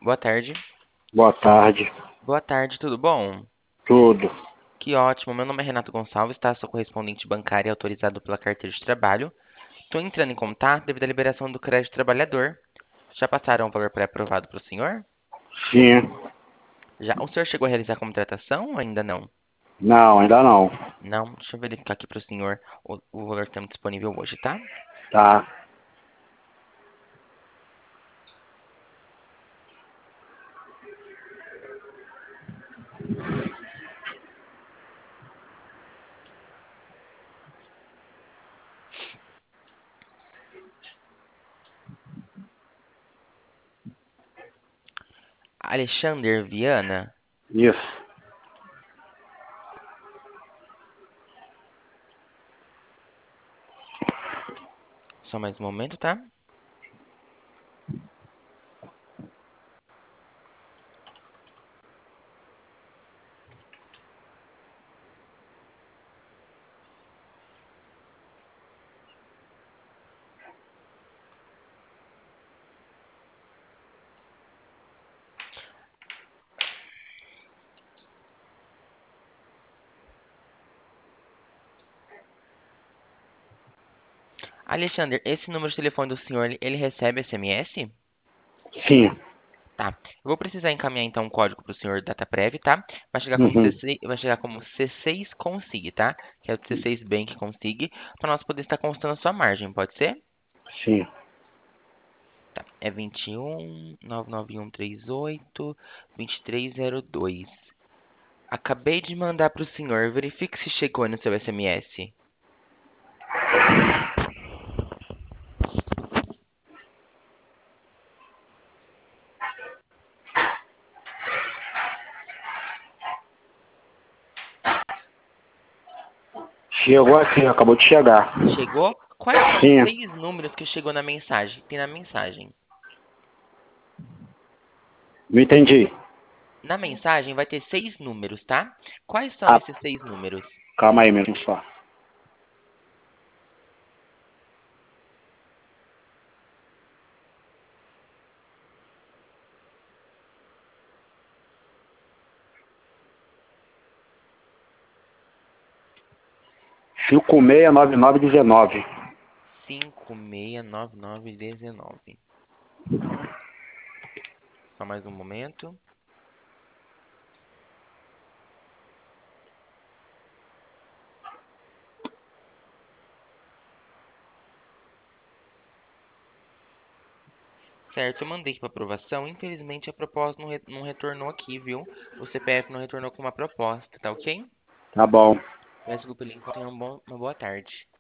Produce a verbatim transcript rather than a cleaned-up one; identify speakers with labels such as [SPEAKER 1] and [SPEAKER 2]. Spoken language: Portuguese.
[SPEAKER 1] Boa tarde.
[SPEAKER 2] Boa tarde.
[SPEAKER 1] Boa tarde, tudo bom?
[SPEAKER 2] Tudo.
[SPEAKER 1] Que ótimo. Meu nome é Renato Gonçalves, tá? Sou correspondente bancário autorizado pela carteira de trabalho. Estou entrando em contato devido à liberação do crédito trabalhador. Já passaram o valor pré-aprovado para o senhor?
[SPEAKER 2] Sim.
[SPEAKER 1] Já. O senhor chegou a realizar a contratação ou ainda não?
[SPEAKER 2] Não, ainda não.
[SPEAKER 1] Não. Deixa eu verificar aqui para o senhor o, o valor que temos disponível hoje, tá?
[SPEAKER 2] Tá.
[SPEAKER 1] Alexander Viana.
[SPEAKER 2] Isso.
[SPEAKER 1] Só mais um momento, tá? Alexander, esse número de telefone do senhor, ele ele recebe S M S?
[SPEAKER 2] Sim.
[SPEAKER 1] Tá. Eu vou precisar encaminhar então um código para o senhor DataPrev, tá? Vai chegar como
[SPEAKER 2] Uhum.
[SPEAKER 1] C seis, vai chegar como C seis Consig, tá? Que é o C seis Bank Consig, para nós poder estar constando a sua margem, pode ser?
[SPEAKER 2] Sim.
[SPEAKER 1] Tá. É vinte e um, nove nove um três oito, vinte e três zero dois. Acabei de mandar para o senhor, verifique se chegou aí no seu S M S.
[SPEAKER 2] Chegou aqui, acabou de chegar.
[SPEAKER 1] Chegou? Quais são os
[SPEAKER 2] Sim.
[SPEAKER 1] seis números que chegou na mensagem? Tem na mensagem.
[SPEAKER 2] Não entendi.
[SPEAKER 1] Na mensagem vai ter seis números, tá? Quais são
[SPEAKER 2] Ah,
[SPEAKER 1] esses seis números?
[SPEAKER 2] calma aí mesmo só. cinco seis nove nove dezenove.
[SPEAKER 1] cinco seis nove nove um nove. Só mais um momento. Certo, eu mandei para aprovação. Infelizmente a proposta não, re- não retornou aqui, viu? O C P F não retornou com uma proposta, tá ok?
[SPEAKER 2] Tá bom.
[SPEAKER 1] Peço desculpa, Lincoln. Tenha um bom- uma boa tarde.